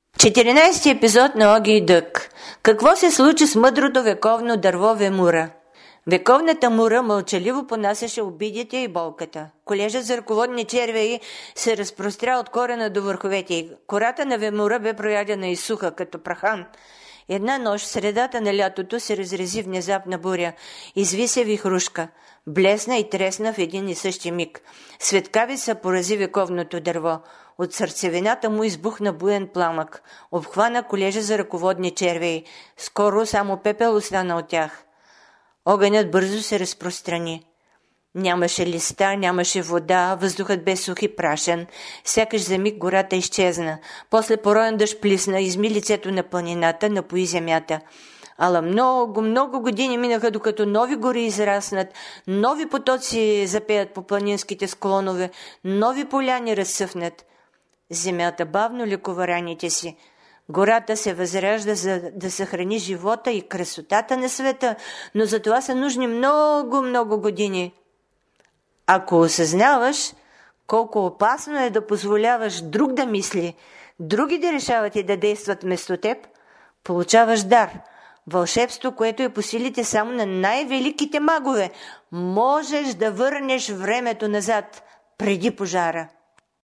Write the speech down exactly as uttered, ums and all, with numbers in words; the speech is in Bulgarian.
четиринайсети епизод на Оги и Дък. Какво се случи с мъдрото вековно дърво Вемура? Вековната мура мълчаливо понасяше обидите и болката. Колежът за ръководни червеи се разпростря от корена до върховете й. Кората на Вемура бе проядена и суха, като прахан. Една нощ, в средата на лятото, се разрези внезапна буря. Изви се вихрушка. Блесна и тресна в един и същи миг. Светкавица порази вековното дърво. От сърцевината му избухна буен пламък. Обхвана колежа за ръководни червеи. Скоро само пепел остана от тях. Огънят бързо се разпространи. Нямаше листа, нямаше вода, въздухът бе сух и прашен. Сякаш за миг гората изчезна. После пороен дъжд плисна, изми лицето на планината, напои земята. Ала много, много години минаха, докато нови гори израснат, нови потоци запеят по планинските склонове, нови поляни разсъфнат. Земята бавно лекува раните си. Гората се възражда, за да съхрани живота и красотата на света, но за това са нужни много, много години. Ако осъзнаваш колко опасно е да позволяваш друг да мисли, други да решават и да действат вместо теб, получаваш дар, вълшебство, което е по силите само на най-великите магове. Можеш да върнеш времето назад, преди пожара.